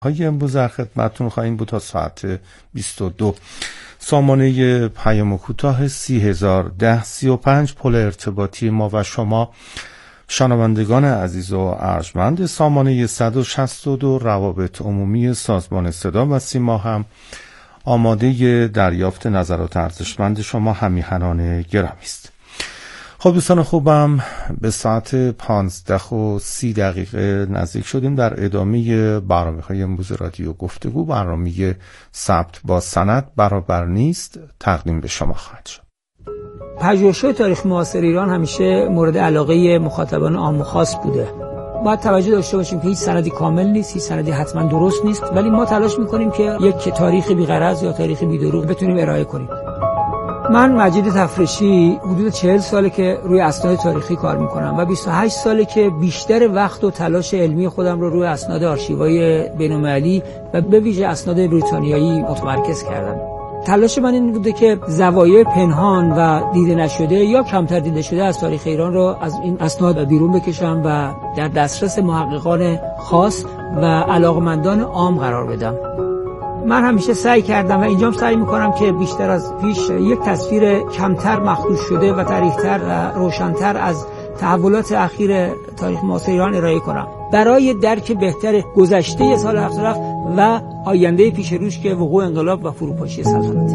های امروز در خدمتتون خواهیم بود تا ساعت 22. سامانه پیام کوتاه 301035 پل ارتباطی ما و شما شنوندگان عزیز و ارجمند. سامانه 162 روابط عمومی سازمان صدا و سیما هم آماده دریافت نظرات ارزشمند شما همیهنان گرامی است. خب دوستان خوبم، به ساعت 15:30 نزدیک شدیم. در ادامه برنامه‌های امروز رادیو گفتگو، برنامه ثبت با سند برابر نیست تقدیم به شما خواهد شد. پژوهش‌های تاریخ معاصر ایران همیشه مورد علاقه مخاطبان عام و خاص بوده. باید توجه داشته باشیم که هیچ سندی کامل نیست، هیچ سندی حتما درست نیست، ولی ما تلاش می‌کنیم که یک تاریخ بی‌غرض یا تاریخ بی‌دروغ بتونیم ارائه کنیم. من مجید تفرشی حدود 40 ساله که روی اسناد تاریخی کار میکنم و 28 ساله که بیشتر وقت و تلاش علمی خودم رو روی اسناد آرشیوایی بین‌المللی و به ویژه اسناد بریتانیایی متمرکز کردم. تلاش من این بوده که زوایای پنهان و دیده نشده یا کمتر دیده شده از تاریخ ایران رو از این اسناد بیرون بکشم و در دسترس محققان خاص و علاقمندان عام قرار بدم. من همیشه سعی کردم و اینجام سعی میکنم که بیشتر از پیش یک تصویر کمتر مخدوش شده و صریح‌تر و روشن‌تر از تحولات اخیر تاریخ معاصر ایران ارائه کنم برای درک بهتر گذشته سال 77 و آینده پیش روش که وقوع انقلاب و فروپاشی سلطنت.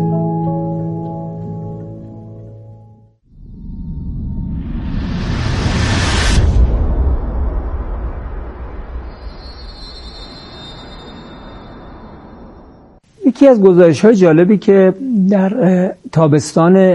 یکی از گزارش‌های جالبی که در تابستان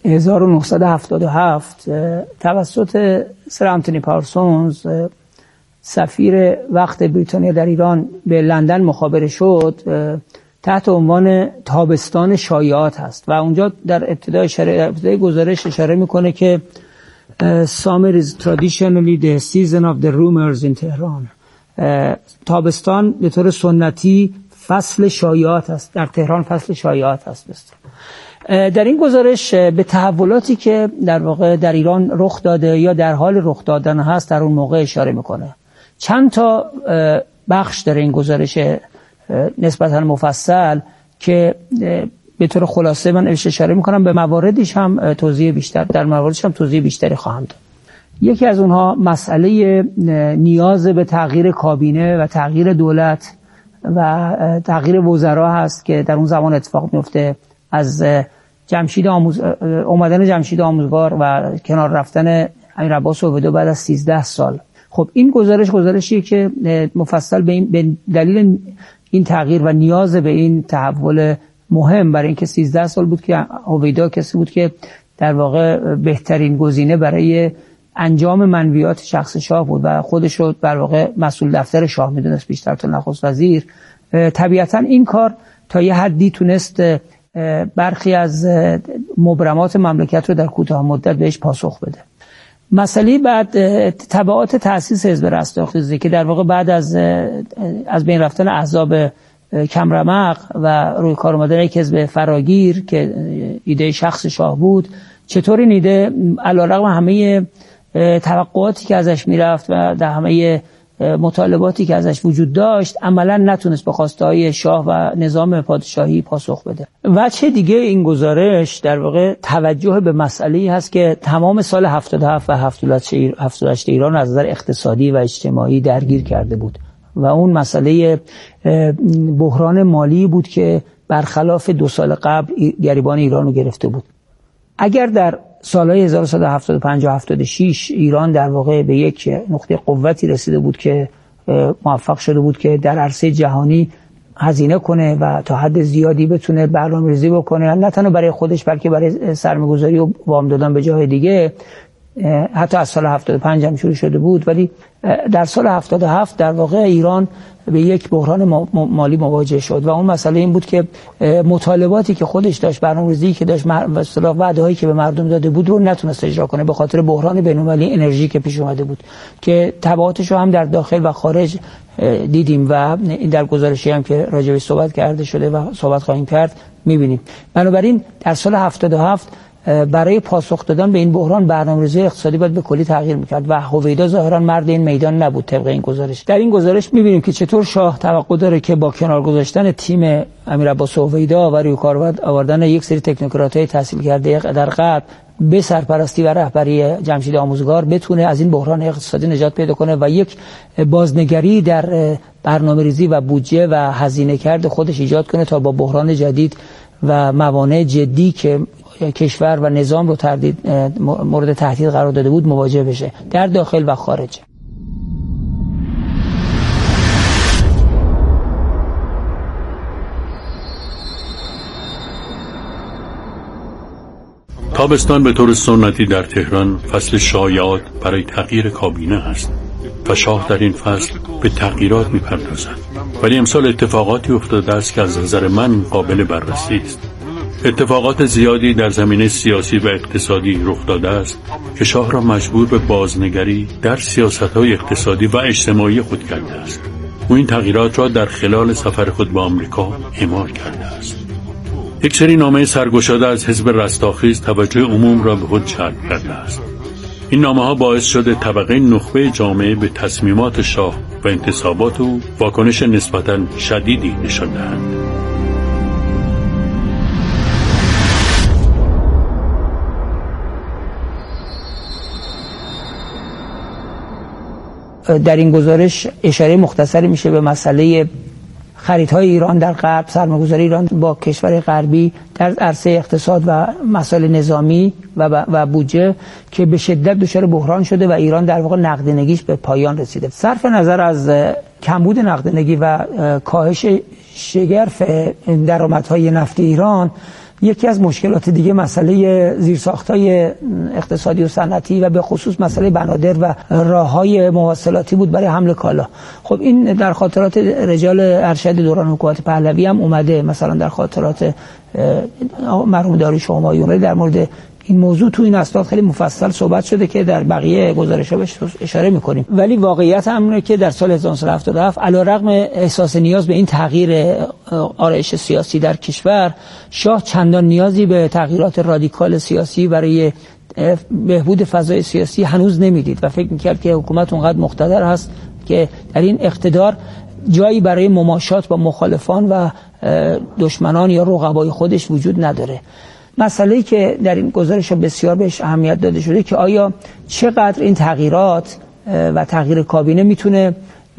1977 توسط سر آنتونی پارسونز سفیر وقت بریتانیا در ایران به لندن مخابره شد تحت عنوان تابستان شایعات هست و اونجا در ابتدای گزارش اشاره میکنه که Summer is traditionally the season of the rumors in Tehran. تابستان به طور سنتی فصل شایعات است، در تهران فصل شایعات است. در این گزارش به تحولاتی که در واقع در ایران رخ داده یا در حال رخ دادن هست در اون موقع اشاره میکنه. چند تا بخش داره این گزارش نسبتا مفصل که به طور خلاصه من اشاره میکنم، به مواردش هم توضیح بیشتری خواهم داد. یکی از اونها مسئله نیاز به تغییر کابینه و تغییر دولت و تغییر وزرا هست که در اون زمان اتفاق میفته از اومدن جمشید آموزگار و کنار رفتن امیر عباس عبیدو بعد از 13 سال. خب این گزارشیه که مفصل به دلیل این تغییر و نیاز به این تحول مهم برای اینکه 13 سال بود که عبیدو کسی بود که در واقع بهترین گزینه برای انجام منویات شخص شاه بود و خودش رو در واقع مسئول دفتر شاه میدونست بیشتر تا نخست وزیر. طبیعتا این کار تا یه حدی تونست برخی از مبرمات مملکت رو در کوتاه مدت بهش پاسخ بده. مسئله بعد تبعات تأسیس حزب رستاخیزی که در واقع بعد از بین رفتن احزاب کمرمق و روی کار اومدن یک حزب فراگیر که ایده شخص شاه بود، چطور این ایده علیرغم همه توقعاتی که ازش میرفت و در همه مطالباتی که ازش وجود داشت عملا نتونست به خواسته‌های شاه و نظام پادشاهی پاسخ بده. وجه دیگه این گزارش در واقع توجه به مسئله‌ای هست که تمام سال 77 و 78 ایران از نظر اقتصادی و اجتماعی درگیر کرده بود و اون مسئله بحران مالی بود که برخلاف 2 سال قبل گریبان ایران رو گرفته بود. اگر در سالهای 1975 و 76 ایران در واقع به یک نقطه قوتی رسیده بود که موفق شده بود که در عرصه جهانی هزینه کنه و تا حد زیادی بتونه برنامه‌ریزی بکنه، نه تنها برای خودش بلکه برای سرمایه‌گذاری و وام دادن به جای دیگه. حتی از سال 75 هم شروع شده بود، ولی در سال 77 در واقع ایران به یک بحران مالی مواجه شد و اون مسئله این بود که مطالباتی که خودش داشت، برنامه‌ریزی که داشت و اصطلاح وعده‌هایی که به مردم داده بود رو نتونست اجرا کنه به خاطر بحران بین‌المللی انرژی که پیش اومده بود که تبعاتش رو هم در داخل و خارج دیدیم و این در گزارشی هم که راجع به صحبت کرده شده و صحبت خواهیم کرد می‌بینیم. بنابراین در سال 77 برای پاسخ دادن به این بحران برنامه‌ریزی اقتصادی باید به کلی تغییر می‌کرد و هویدا ظاهرا مرد این میدان نبود طبق این گزارش. در این گزارش می‌بینیم که چطور شاه توقع داره که با کنار گذاشتن تیم امیرعباس هویدا و روی کار آوردن یک سری تکنوکرات‌های تحصیل کرده در غرب به سرپرستی و رهبری جمشید آموزگار بتونه از این بحران اقتصادی نجات پیدا کنه و یک بازنگری در برنامه‌ریزی و بودجه و هزینه کرد خودش ایجاد کنه تا با بحران جدید و موانع جدی که کشور و نظام رو مورد تهدید قرار داده بود مواجه بشه در داخل و خارج. تابستان به طور سنتی در تهران فصل شایعات برای تغییر کابینه است و شاه در این فصل به تغییرات می‌پردازد. ولی امسال اتفاقاتی افتاده است که از نظر من قابل بررسی است. اتفاقات زیادی در زمینه سیاسی و اقتصادی رخ داده است که شاه را مجبور به بازنگری در سیاست‌های اقتصادی و اجتماعی خود کرده است. او این تغییرات را در خلال سفر خود به آمریکا اعمال کرده است. یک سری نامه سرگشاده از حزب رستاخیز توجه عموم را به خود جلب کرده است. این نامه‌ها باعث شده طبقه نخبه جامعه به تصمیمات شاه و انتصابات او واکنش نسبتاً شدیدی نشان دهند. در این گزارش اشاره مختصری میشه به مسئله خریدهای ایران در غرب، سرمایه‌گذاری ایران با کشور غربی در عرصه اقتصاد و مسائل نظامی و بودجه که به شدت دچار بحران شده و ایران در واقع نقدینگیش به پایان رسیده. صرف نظر از کمبود نقدینگی و کاهش شگرف درآمدهای نفت ایران، یکی از مشکلات دیگه مسئله زیرساخت‌های اقتصادی و صنعتی و به خصوص مسئله بنادر و راه‌های مواصلاتی بود برای حمل کالا. خب این در خاطرات رجال ارشد دوران حکومت پهلوی هم اومده، مثلا در خاطرات مرحوم داریوش همایون در مورد این موضوع تو این اسناد خیلی مفصل صحبت شده که در بقیه گزارش‌ها بهش اشاره می‌کنیم. ولی واقعیت همونه که در سال 1977 علیرغم احساس نیاز به این تغییر آرایش سیاسی در کشور، شاه چندان نیازی به تغییرات رادیکال سیاسی برای بهبود فضای سیاسی هنوز نمیدید و فکر می‌کرد که حکومت اونقدر مقتدر هست که در این اقتدار جایی برای مماشات با مخالفان و دشمنان یا رقبای خودش وجود نداره. مسئله‌ای که در این گزارش بسیار بهش اهمیت داده شده که آیا چقدر این تغییرات و تغییر کابینه میتونه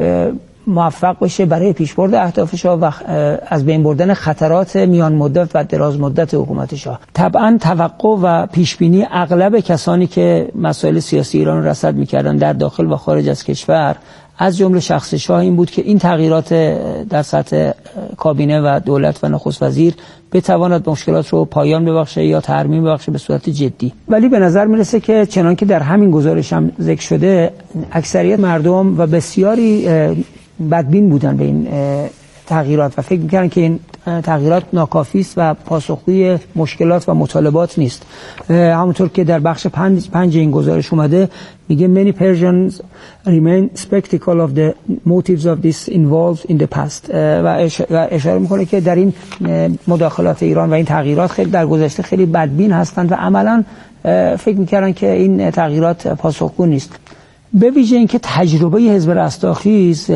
موفق بشه برای پیشبرد اهداف شاه و از بین بردن خطرات میان مدت و دراز مدت حکومت شاه. طبعا توقع و پیشبینی اغلب کسانی که مسائل سیاسی ایران رو رصد میکردن در داخل و خارج از کشور از جمله شخص شاه این بود که این تغییرات در سطح کابینه و دولت و نخست وزیر بتواند مشکلات رو پایان ببخشه یا ترمیم ببخشه به صورت جدی. ولی به نظر میرسه که چنان که در همین گزارش هم ذکر شده، اکثریت مردم و بسیاری بدبین بودن به این تغییرات و فکر می‌کردن که این تغییرات ناکافی است و پاسخگوی مشکلات و مطالبات نیست. همونطور که در بخش 5 این گزارش اومده میگه many Persians remain skeptical of the motives of this involved in the past و اشاره میکنه که در این مداخلات ایران و این تغییرات خیلی در گذشته خیلی بدبین هستند و عملاً فکر میکردن که این تغییرات پاسخگو نیست. به ویژه اینکه تجربه حزب رستاخیز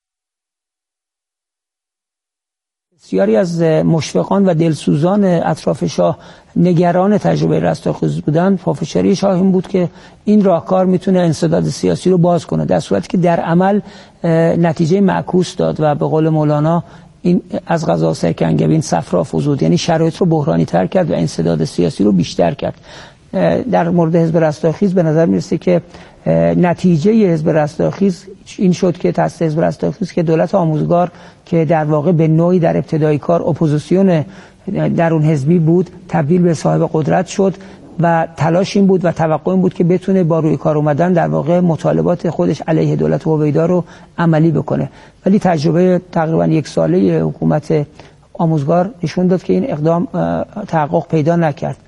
بسیاری از مشفقان و دلسوزان اطراف شاه نگران تجربه رستاخیز بودن، پافشاری شاه این بود که این راهکار میتونه انسداد سیاسی رو باز کنه، در صورتی که در عمل نتیجه معکوس داد و به قول مولانا این از قضا سرکنگبین صفرا فزود، یعنی شرایط رو بحرانی تر کرد و انسداد سیاسی رو بیشتر کرد. در مورد حزب رستاخیز به نظر میرسه که نتیجه حزب رستاخیز این شد که تأسیس حزب رستاخیز که دولت آموزگار که در واقع به نوعی در ابتدای کار اپوزیسیون درون حزبی بود تبدیل به صاحب قدرت شد و تلاش این بود و توقع این بود که بتونه با روی کار اومدن در واقع مطالبات خودش علیه دولت هویدا رو عملی بکنه. ولی تجربه تقریبا 1 ساله حکومت آموزگار نشون داد که این اقدام تحقق پیدا نکرد.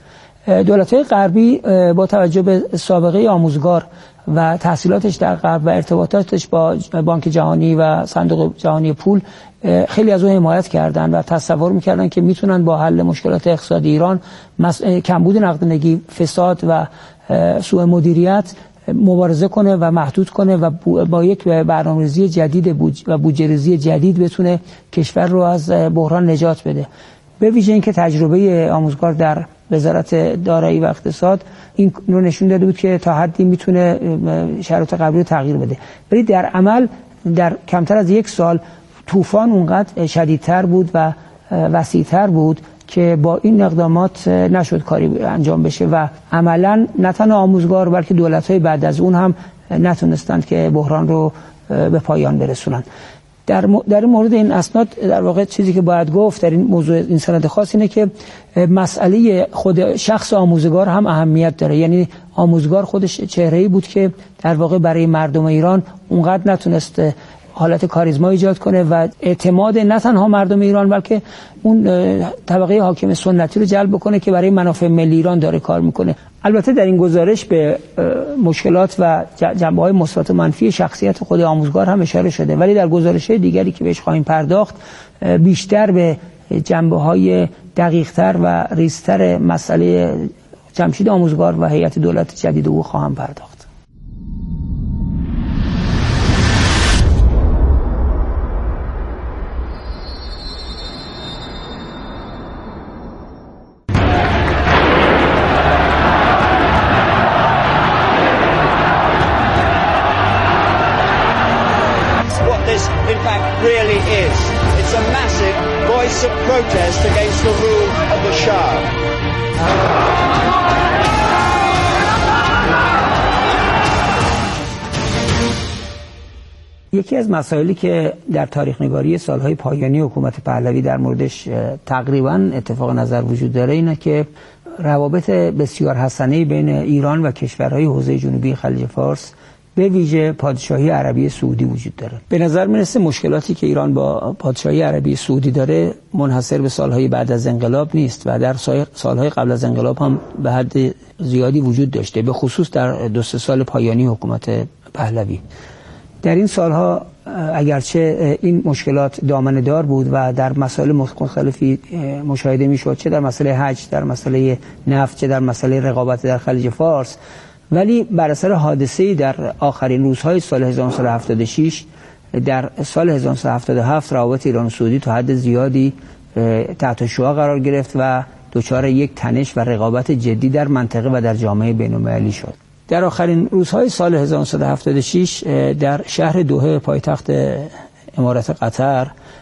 دولت‌های غربی با توجه به سابقه آموزگار و تحصیلاتش در غرب و ارتباطاتش با بانک جهانی و صندوق جهانی پول خیلی از اون حمایت کردن و تصور می‌کردن که میتونن با حل مشکلات اقتصادی ایران، کمبود نقدینگی، فساد و سوء مدیریت مبارزه کنه و محدود کنه و با یک برنامه‌ریزی جدید و بودجه‌ریزی جدید بتونه کشور رو از بحران نجات بده. به ویژه اینکه تجربه آموزگار در وزارت دارایی و اقتصاد این رو نشون داده بود که تا حدی میتونه شرایط قبلی رو تغییر بده، ولی در عمل در کمتر از یک سال طوفان اونقدر شدیدتر بود و وسیع‌تر بود که با این اقدامات نشد کاری انجام بشه و عملاً نه تنها آموزگار بلکه دولت‌های بعد از اون هم نتونستند که بحران رو به پایان برسونن. در مورد این اسناد در واقع چیزی که باید گفت در این موضوع این سند خاص اینه که مسئله خود شخص آموزگار هم اهمیت داره. یعنی آموزگار خودش چهره‌ای بود که در واقع برای مردم ایران اونقدر نتونست حالت کاریزما ایجاد کنه و اعتماد نه تنها مردم ایران بلکه اون طبقه حاکم سنتی رو جلب کنه که برای منافع ملی ایران داره کار میکنه. البته در این گزارش به مشکلات و جنبه‌های مثبت و منفی شخصیت خود آموزگار هم اشاره شده، ولی در گزارش‌های دیگری که بهش خواهیم پرداخت بیشتر به جنبه‌های دقیق‌تر و ریزتر مسئله جمشید آموزگار و هیئت دولت جدید او خواهم پرداخت. Really is. It's a massive voice of protest against the rule of the Shah. یکی از مسائلی که در تاریخ نگاری سالهای پایانی حکومت پهلوی در موردش تقریباً اتفاق نظر وجود داره اینه که روابط بسیار حسنه بین ایران و کشورهای حوزه جنوبی خلیج فارس به ویژه پادشاهی عربی سعودی وجود داره. به نظر میرسه مشکلاتی که ایران با پادشاهی عربی سعودی داره منحصر به سالهای بعد از انقلاب نیست و در سالهای قبل از انقلاب هم به حد زیادی وجود داشته، به خصوص در 2-3 سال پایانی حکومت پهلوی. در این سالها اگرچه این مشکلات دامنه‌دار بود و در مسائل مختلفی مشاهده میشد، چه در مسئله حج، در مسئله نفت، چه در مسئله رقابت در خلیج فارس، ولی بر اثر حادثه‌ای در آخرین روزهای سال 1976 در سال 1977 روابط ایران و سعودی تا حد زیادی تحت شعاع قرار گرفت و دچار یک تنش و رقابت جدی در منطقه و در جامعه بین‌المللی شد. در آخرین روزهای سال 1976 در شهر دوحه پایتخت امارات قطر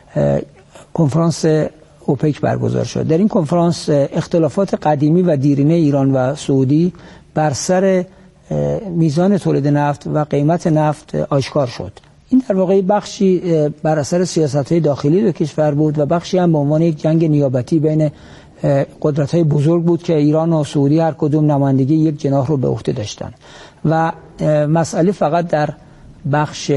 کنفرانس اوپک برگزار شد. در این کنفرانس اختلافات قدیمی و دیرینه ایران و سعودی بر سر میزان تولید نفت و قیمت نفت آشکار شد. این در واقع بخشی بر اثر سیاست‌های داخلی دو کشور بود و بخشی هم به عنوان یک جنگ نیابتی بین قدرت‌های بزرگ بود که ایران و سعودی هر کدوم نمایندگی یک جناح رو به عهده داشتند و مسئله فقط در بخش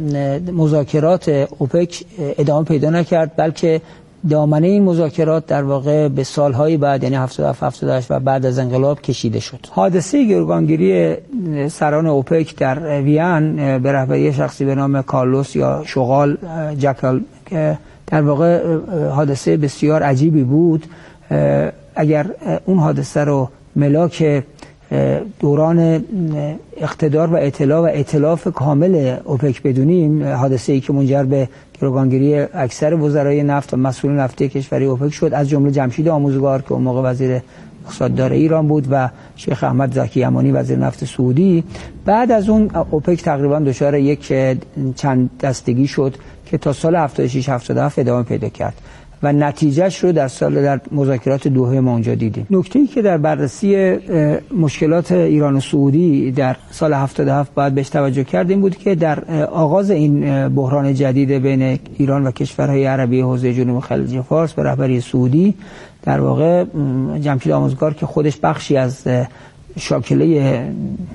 مذاکرات اوپک ادامه پیدا نکرد، بلکه دامنه این مذاکرات در واقع به سالهای بعد یعنی 77-78 و بعد از انقلاب کشیده شد. حادثه گروگانگیری سران اوپک در وین به رهبری شخصی به نام کارلوس یا شغال جکل که در واقع حادثه بسیار عجیبی بود. اگر اون حادثه رو ملاک دوران اقتدار و اطلاع و ائتلاف کامل اوپک بدونیم، حادثه‌ای که منجر به گروگانگیری اکثر وزرای نفت و مسئولین نفتی کشوری اوپک شد، از جمله جمشید آموزگار که اون موقع وزیر اقتصاد داره ایران بود و شیخ احمد زکی یمانی وزیر نفت سعودی. بعد از اون اوپک تقریبا دچار یک چند دستگی شد که تا سال 76-77 ادامه پیدا کرد و نتیجهش رو در مذاکرات دوحه ما اونجا دیدیم. نکته‌ای که در بررسی مشکلات ایران و سعودی در سال 77 باید بهش توجه کردیم بود که در آغاز این بحران جدید بین ایران و کشورهای عربی حوزه جنوب خلیج فارس به رهبری سعودی در واقع جمشید آموزگار که خودش بخشی از شاکله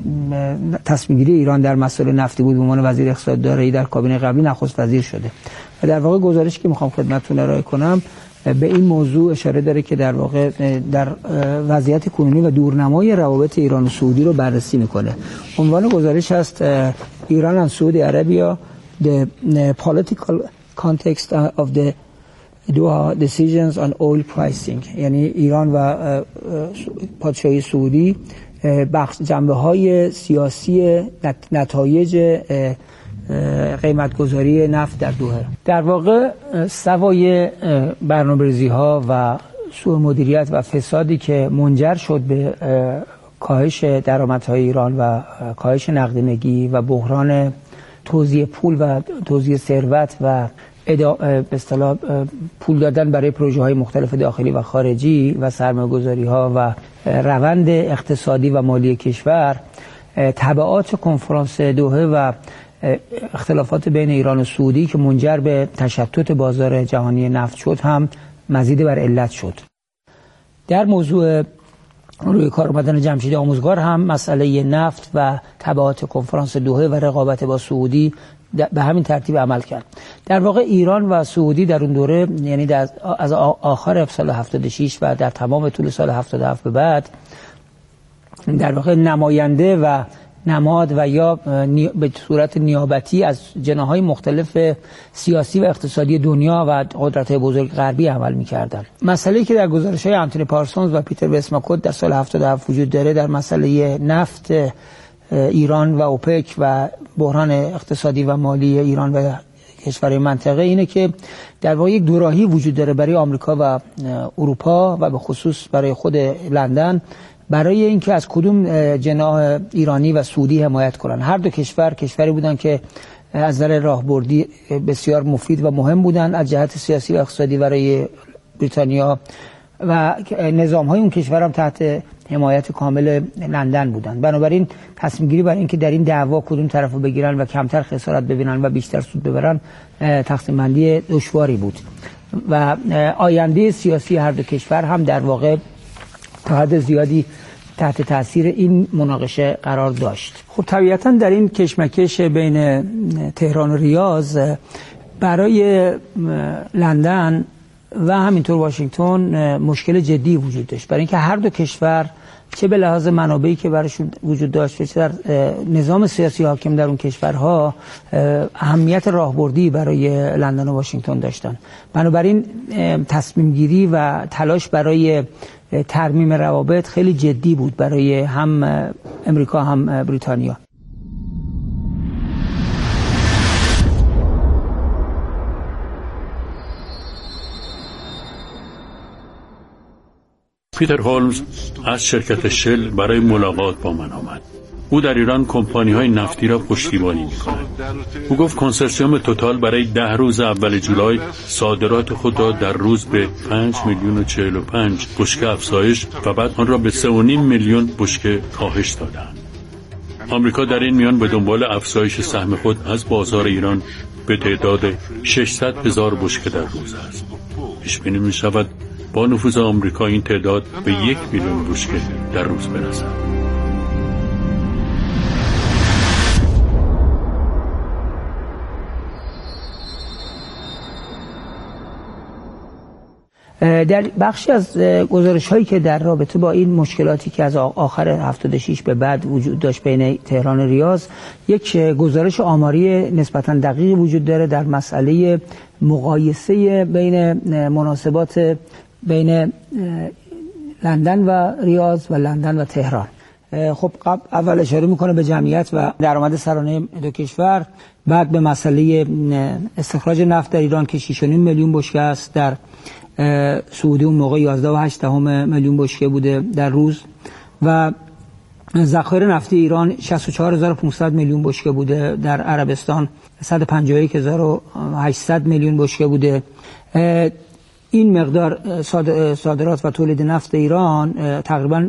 تصمیم‌گیری ایران در مسائل نفتی بود، به عنوان وزیر اقتصاد دارایی در کابینه قبلی نخست وزیر شده و در واقع گزارشی که میخوام خدمتتون ارائه کنم به این موضوع اشاره داره که در واقع در وضعیت کنونی و دورنمای روابط ایران و سعودی رو بررسی میکنه. عنوان گزارش هست ایران and Saudi Arabia the political context of the Doha decisions on oil pricing، یعنی ایران و پادشاهی سعودی جنبه‌های سیاسی نتایج قیمتگذاری نفت در دوحه. در واقع سوای برنامه‌ریزی‌ها و سوء مدیریت و فسادی که منجر شد به کاهش درآمدهای ایران و کاهش نقدینگی و بحران توزیع پول و توزیع ثروت و به اصطلاح پول دادن برای پروژه‌های مختلف داخلی و خارجی و سرمایه‌گذاری‌ها و روند اقتصادی و مالی کشور، تبعات کنفرانس دوحه و اختلافات بین ایران و سعودی که منجر به تشتت بازار جهانی نفت شد هم مزید بر علت شد. در موضوع روی کار آمدن جمشید آموزگار هم مسئله نفت و تبعات کنفرانس دوحه و رقابت با سعودی به همین ترتیب عمل کرد. در واقع ایران و سعودی در اون دوره، یعنی از آخر سال 76 و در تمام طول سال 77 به بعد، در واقع نماینده و نماد و یا به صورت نیابتی از جناح‌های مختلف سیاسی و اقتصادی دنیا و قدرت‌های بزرگ غربی عمل می‌کردند. مسئله‌ای که در گزارش‌های آنتونی پارسونز و پیتر وستماکوت در سال 77 وجود داره در مسئله نفت ایران و اوپک و بحران اقتصادی و مالی ایران و کشورهای منطقه اینه که در واقع یک دوراهی وجود داره برای آمریکا و اروپا و به خصوص برای خود لندن برای اینکه از کدوم جناح ایرانی و سعودی حمایت کنن. هر دو کشوری بودن که از نظر راهبردی بسیار مفید و مهم بودن از جهت سیاسی و اقتصادی برای بریتانیا و نظام‌های اون کشور هم تحت حمایت کامل لندن بودن. بنابراین تصمیم گیری برای اینکه در این دعوا کدوم طرفو بگیرن و کمتر خسارت ببینن و بیشتر سود ببرن تقسیم بندی دشواری بود و آینده سیاسی هر دو کشور هم در واقع تا حد زیادی تحت تاثیر این مناقشه قرار داشت. خب طبیعتاً در این کشمکش بین تهران و ریاض برای لندن و همینطور واشنگتن مشکل جدی وجود داشت، برای اینکه هر دو کشور چه به لحاظ منابعی که براشون وجود داشت چه در نظام سیاسی حاکم در اون کشورها اهمیت راهبردی برای لندن و واشنگتن داشتن. بنابراین تصمیم گیری و تلاش برای ترمیم روابط خیلی جدی بود برای هم امریکا هم بریتانیا. پیتر هولمز از شرکت شل برای ملاقات با من آمد. او در ایران کمپانی‌های نفتی را پشتیبانی می‌کند. او گفت کنسرسیوم توتال برای 10 روز اول جولای صادرات خود را در روز به 5,045,000 بشکه افزایش و بعد آن را به 3.5 میلیون بشکه کاهش دادند. آمریکا در این میان به دنبال افزایش سهم خود از بازار ایران به تعداد 600,000 بشکه در روز است. پیش بینی می‌شود با نفوذ آمریکا این تعداد به 1 میلیون بشکه در روز برسد. در بخشی از گزارش‌هایی که در رابطه با این مشکلاتی که از آخر 76 به بعد وجود داشت بین تهران و ریاض، یک گزارش آماری نسبتاً دقیقی وجود داره در مسئله مقایسه بین مناسبات بین لندن و ریاض و لندن و تهران. خب اول اشاره میکنه به جمعیت و درآمد سرانه دو کشور، بعد به مسئله استخراج نفت در ایران که 6.5 میلیون بشکه است، در سعودی اون موقع 11.8 میلیون بشکه بوده در روز و ذخایر نفتی ایران 64,500 میلیون بشکه بوده، در عربستان 151,800 میلیون بشکه بوده. این مقدار صادرات و تولید نفت ایران تقریباً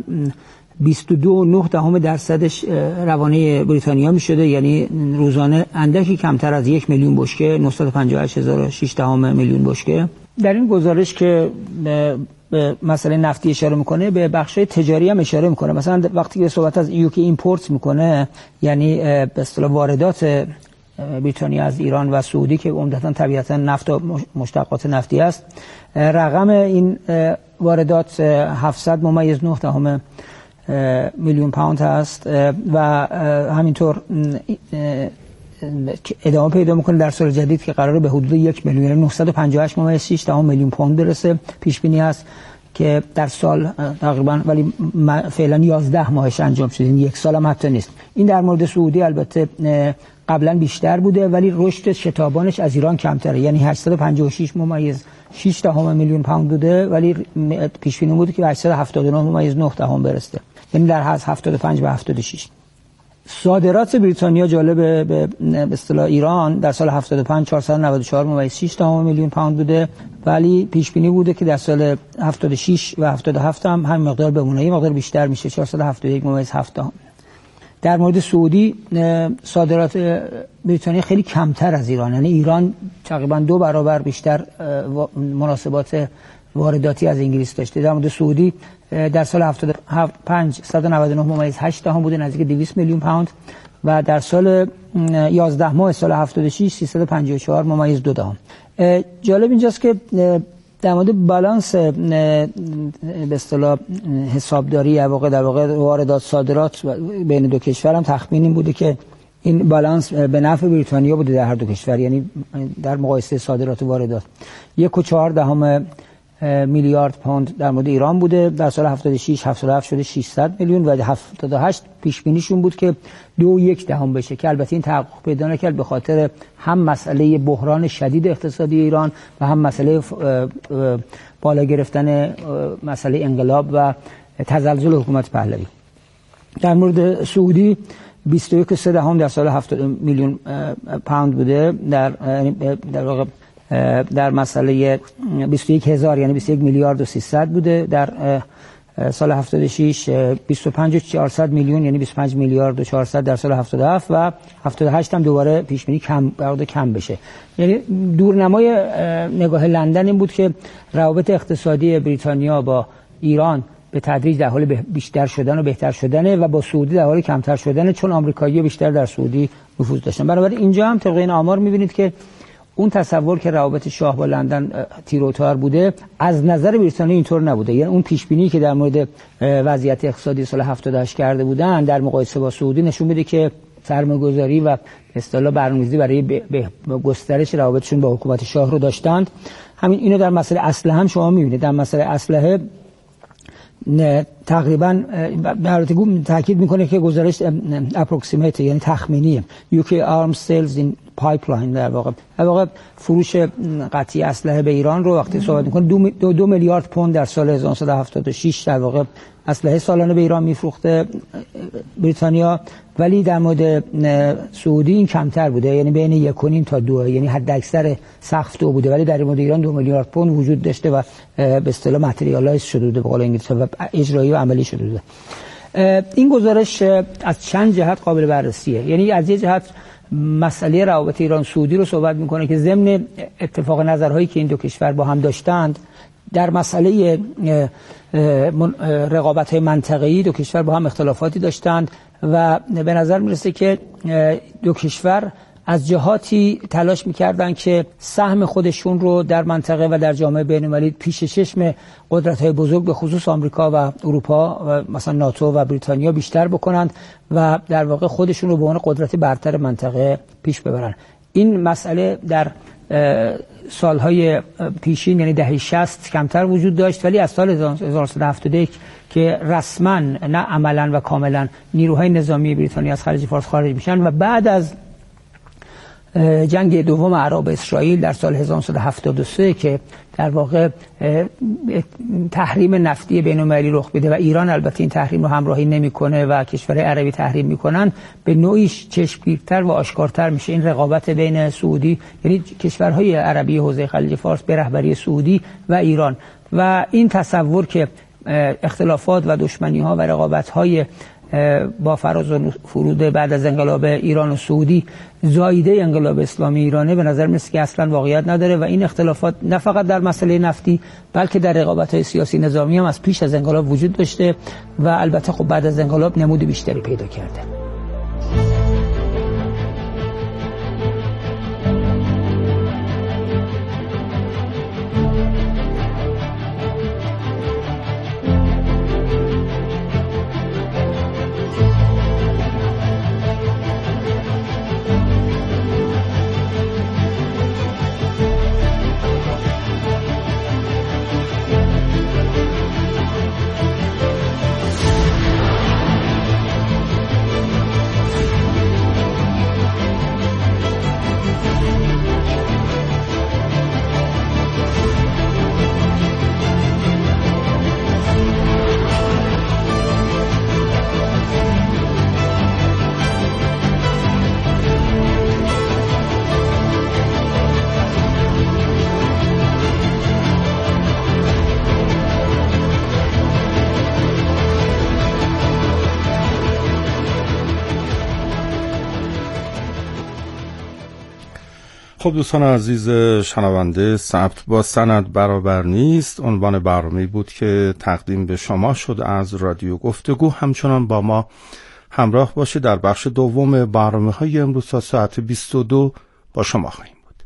22.9% روانه بریتانیا می شده، یعنی روزانه اندکی کمتر از 1 میلیون بشکه، 958,006 میلیون بشکه. در این گزارش که به مسئله نفتی اشاره میکنه به بخشای تجاری هم اشاره میکنه. مثلا وقتی که صحبت از یوکی ایمپورت میکنه، یعنی به اصطلاح واردات بریتانیا از ایران و سعودی که عمدتاً طبیعتاً نفت و مشتقات نفتی است. رقم این واردات 700.9 میلیون پوند هست و همینطور ادامه پیدا میکنه در سال جدید که قراره به حدود 1 میلیون 958.6 میلیون پوند برسه. پیش بینی است که در سال تقریبا، ولی فعلا 11 ماهش انجام شده، این یک سال هم حتی نیست. این در مورد سعودی البته قبلا بیشتر بوده ولی رشد شتابانش از ایران کمتره، یعنی 856.6 میلیون پوند بوده ولی پیش بینی بوده که 879.9 برسه، یعنی در حد 75 و 76. صادرات بریتانیا جالب به اصطلاح ایران در سال 75 494.6 میلیون پوند بوده ولی پیش بینی بوده که در سال 76 و 77 هم همین مقدار بمونه، یه مقدار بیشتر میشه 471.7. در مورد سعودی صادرات بریتانیا خیلی کمتر از ایران، یعنی ایران تقریبا 2 برابر بیشتر مناسبات وارداتی از انگلیس داشته. در مورد سعودی در سال 75 199.8 بوده، نزدیک 200 میلیون پوند و در سال 11 ماه سال 76 354.2. جالب اینجاست که در مورد بالانس به اصطلاح حسابداری در واقع واردات صادرات بین دو کشور هم تخمین این بوده که این بالانس به نفع بریتانیا بوده در هر دو کشور، یعنی در مقایسه صادرات و واردات 1.4 میلیارد پوند در مورد ایران بوده، در سال 76 77 شده 600 میلیون و 78 پیش بینیشون بود که 2.1 بشه که البته این تحقق پیدا نکرد به خاطر هم مسئله بحران شدید اقتصادی ایران و هم مسئله بالا گرفتن مسئله انقلاب و تزلزل حکومت پهلوی. در مورد سعودی 21.3 در سال 70 میلیون پوند بوده، در واقع در مسئله 21,000 یعنی 21 میلیارد و 300 بوده، در سال 76 25,400 میلیون یعنی 25 میلیارد و 400 در سال 77 و 78 هم دوباره پیش بینی کم بشه. یعنی دورنمای نگاه لندن این بود که روابط اقتصادی بریتانیا با ایران به تدریج در حال بیشتر شدن و بهتر شدنه و با سعودی در حال کمتر شدنه، چون آمریکایی‌ها بیشتر در سعودی نفوذ داشتن. بنابراین اینجا هم طبق این آمار می‌بینید که اون تصور که روابط شاه با لندن تیر و تار بوده از نظر بریتانیا اینطور نبوده. یعنی اون پیش بینی که در مورد وضعیت اقتصادی سال 78 کرده بودن در مقایسه با سعودی نشون میده که سرمایه‌گذاری و اصطلاح برنامه‌ریزی برای گسترش روابطشون با حکومت شاه رو داشتند. همین اینو در مسئله اسلحه هم شما می‌بینید. در مسئله اسلحه تقریبا برات تاکید میکنه که گزارش اپروکسیمیت یعنی تخمینیه. UK Arms Sales in Pipeline در واقع فروش قطعی اسلحه به ایران رو وقتی صحبت میکنه 2 میلیارد پوند در سال 1976 در واقع اسلحه سالانه به ایران میفروخته بریتانیا، ولی در مورد سعودی این کمتر بوده، یعنی بین 1.5 تا 2، یعنی حد اکثر سقف 2 بوده، ولی در مورد ایران 2 میلیارد پوند وجود داشته و به اصطلاح ماتریالایز شده بوده به قول انگلیسی و اجرایی و عملی شده بوده. این گزارش از چند جهت قابل بررسیه. یعنی از یه جهت مسئله روابط ایران سعودی رو صحبت میکنه که ضمن اتفاق نظرهایی که این دو کشور با هم داشتند در مسئله رقابت‌های منطقه‌ای دو کشور با هم اختلافاتی داشتند و به نظر میرسه که دو کشور از جهاتی تلاش میکردن که سهم خودشون رو در منطقه و در جامعه بین‌المللی پیش چشم قدرت‌های بزرگ به خصوص آمریکا و اروپا و مثلا ناتو و بریتانیا بیشتر بکنند و در واقع خودشون رو به عنوان قدرت برتر منطقه پیش ببرن. این مسئله در سالهای پیشین یعنی دهه 60 کمتر وجود داشت، ولی از سال 1971 که رسما نه عملا و کاملا نیروهای نظامی بریتانیا از خلیج فارس خارج میشن و بعد از جنگ دوم عرب اسرائیل در سال 1973 که در واقع تحریم نفتی بین‌المللی رخ بده و ایران البته این تحریم رو همراهی نمیکنه و کشورهای عربی تحریم میکنن، به نوعی چشمگیرتر و آشکارتر میشه این رقابت بین سعودی یعنی کشورهای عربی حوزه خلیج فارس به رهبری سعودی و ایران و این تصور که اختلافات و دشمنی‌ها و رقابت‌های با فراز و فرود بعد از انقلاب ایران و سعودی زایده انقلاب اسلامی ایرانه به نظر میاد که اصلا واقعیت نداره و این اختلافات نه فقط در مسئله نفتی بلکه در رقابت‌های سیاسی نظامی هم از پیش از انقلاب وجود داشته و البته خب بعد از انقلاب نمود بیشتری پیدا کرده. خب دوستان عزیز شنونده، ثبت با سند برابر نیست عنوان برنامه‌ای بود که تقدیم به شما شد از رادیو گفتگو. همچنان با ما همراه باشه. در بخش دوم برنامه‌های امروز تا ساعت 22 با شما خواهیم بود.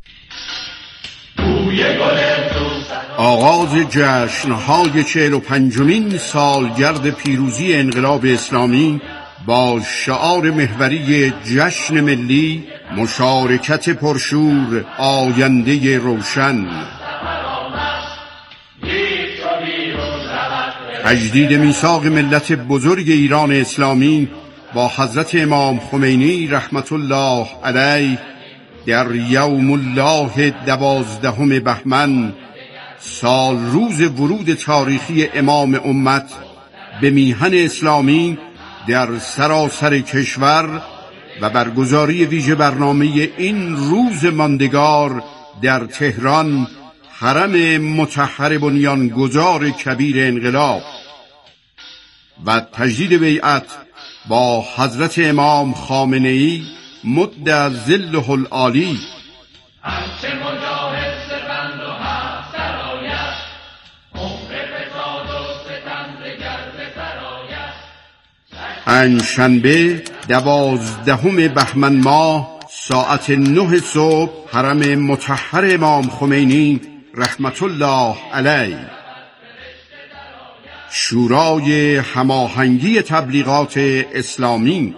آغاز جشن‌های 45مین سالگرد پیروزی انقلاب اسلامی با شعار محوری جشن ملی، مشارکت پرشور، آینده روشن. تجدید میثاق ملت بزرگ ایران اسلامی با حضرت امام خمینی رحمت الله علیه در یوم الله 12 بهمن، سال روز ورود تاریخی امام امت به میهن اسلامی در سراسر کشور و برگزاری ویژه برنامه این روز ماندگار در تهران، حرم مطهر بنیانگذار کبیر انقلاب، و تجدید بیعت با حضرت امام خامنه‌ای مد ظله العالی. پنجشنبه 12 بهمن ماه ساعت 9 صبح، حرم مطهر امام خمینی رحمت الله علیه. شورای هماهنگی تبلیغات اسلامی.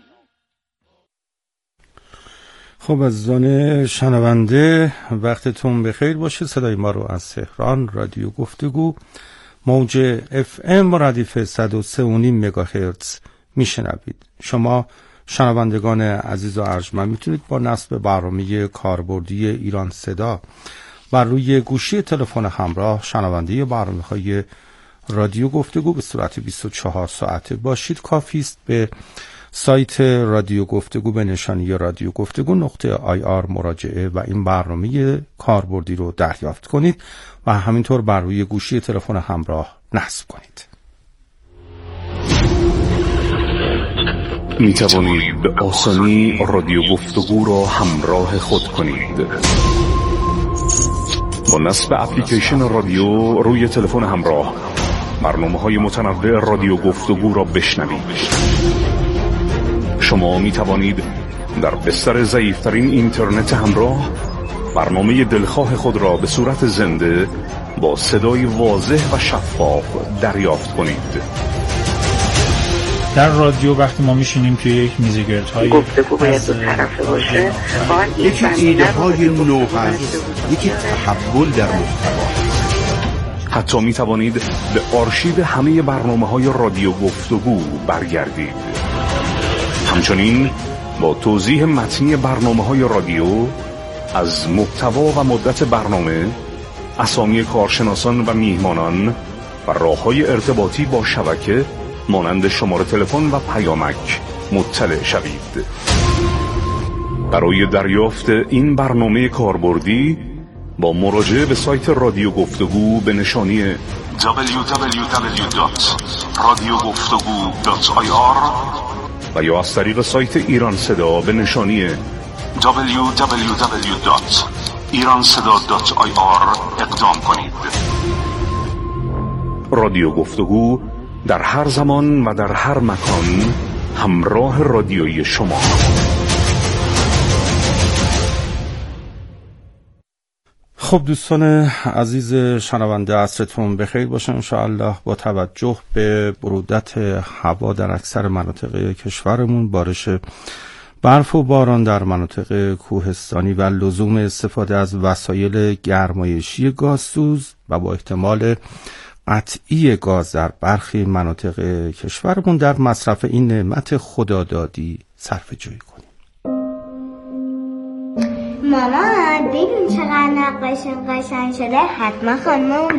خب عزیزان شنونده، وقتتون بخیر باشه. صدای ما رو از تهران رادیو گفتگو موج FM و ردیف 103.5 مگاهرتز میشنوید. شما شنوندگان عزیز و ارجمند میتونید با نصب برنامه کاربردی ایران صدا و روی گوشی تلفن همراه شنونده برنامه‌های رادیو گفتگو به صورت 24 ساعته باشید. کافی است به سایت رادیو گفتگو به نشانی رادیو گفتگو .ir مراجعه و این برنامه کاربردی رو دریافت کنید و همینطور بر روی گوشی تلفن همراه نصب کنید. می توانید به آسانی رادیو گفتگو را همراه خود کنید. با نصب اپلیکیشن رادیو روی تلفن همراه برنامه‌های متنوع رادیو گفتگو را بشنوید. شما می توانید در بستر ضعیف‌ترین اینترنت همراه برنامه دلخواه خود را به صورت زنده با صدای واضح و شفاف دریافت کنید. در رادیو وقتی ما میشینیم توی یک میزگردهای گفتگو باید دو طرفه باشه، یکی ایده های نو هست، یکی تحول در محتوا. حتی می توانید به آرشیو همه برنامه‌های رادیو گفتگو برگردید. همچنین با توضیح متنی برنامه‌های رادیو از محتوا و مدت برنامه، اسامی کارشناسان و میهمانان و راه‌های ارتباطی با شبکه مانند شماره تلفن و پیامک مطلع شوید. برای دریافت این برنامه کاربردی با مراجعه به سایت رادیو گفتگو به نشانی www.radiogoftagu.ir و یا از طریق سایت ایران صدا به نشانی www.iranseda.ir اقدام کنید. رادیو گفتگو در هر زمان و در هر مکان همراه رادیویی شما. خب دوستان عزیز شنونده، عصرتون بخیر باشه انشاءالله. با توجه به برودت هوا در اکثر مناطق کشورمون، بارش برف و باران در مناطق کوهستانی و لزوم استفاده از وسایل گرمایشی گازسوز و با احتمال قطعی گاز در برخی مناطق کشورمون در مصرف این نعمت خدادادی صرفه جویی کنیم. مامان ببین چقدر نقاشی قشنگ شده، حتما خانم